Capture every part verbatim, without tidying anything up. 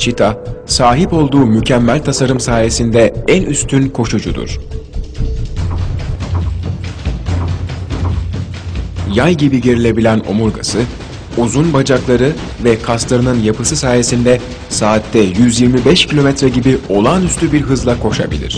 Çita, sahip olduğu mükemmel tasarım sayesinde en üstün koşucudur. Yay gibi gerilebilen omurgası, uzun bacakları ve kaslarının yapısı sayesinde saatte yüz yirmi beş kilometre gibi olağanüstü bir hızla koşabilir.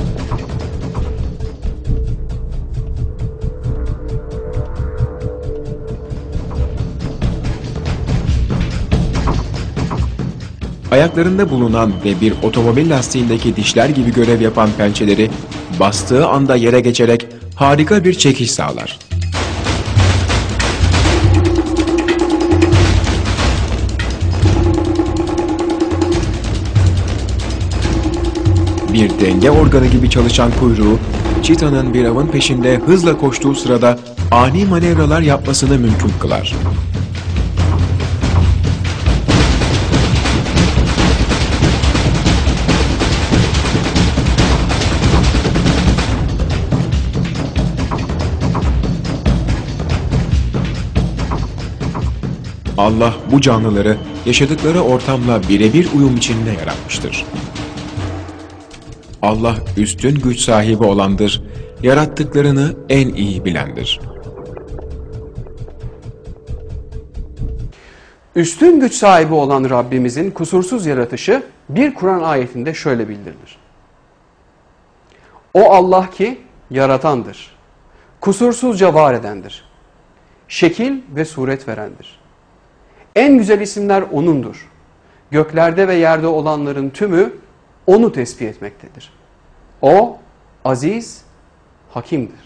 Ayaklarında bulunan ve bir otomobil lastiğindeki dişler gibi görev yapan pençeleri bastığı anda yere geçerek harika bir çekiş sağlar. Bir denge organı gibi çalışan kuyruğu, çitanın bir avın peşinde hızla koştuğu sırada ani manevralar yapmasını mümkün kılar. Allah bu canlıları yaşadıkları ortamla birebir uyum içinde yaratmıştır. Allah üstün güç sahibi olandır, yarattıklarını en iyi bilendir. Üstün güç sahibi olan Rabbimizin kusursuz yaratışı bir Kur'an ayetinde şöyle bildirilir. O Allah ki yaratandır, kusursuzca var edendir, şekil ve suret verendir. En güzel isimler O'nundur. Göklerde ve yerde olanların tümü O'nu tesbih etmektedir. O aziz, hakimdir.